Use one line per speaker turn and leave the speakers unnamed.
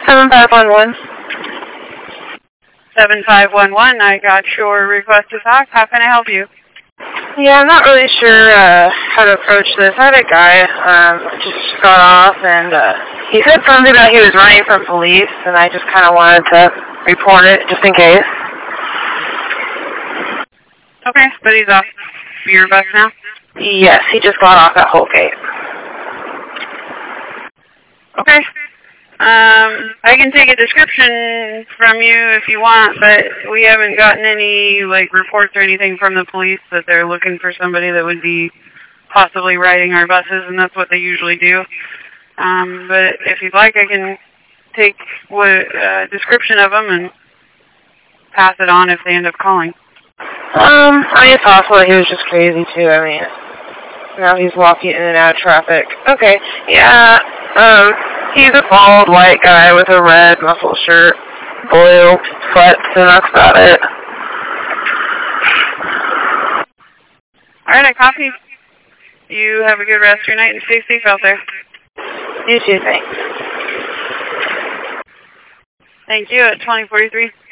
7511.
7511, I got your request to talk. How can I help you?
Yeah, I'm not really sure how to approach this. I had a guy just got off, and he said something about he was running from police, and I just kind of wanted to report it just in case.
Okay, but he's off your bus now?
Yes, he just got off at Holgate.
Okay. I can take a description from you if you want, but we haven't gotten any, reports or anything from the police that they're looking for somebody that would be possibly riding our buses, and that's what they usually do. But if you'd like, I can take a description of them and pass it on if they end up calling.
It's possible that he was just crazy, too. I mean, now he's walking in and out of traffic. Okay, yeah, he's a bald white guy with a red muscle shirt, blue sweats, and that's about it.
Alright, I copy. You have a good rest of your night and stay safe out there.
You too, thanks.
Thank you at 2043.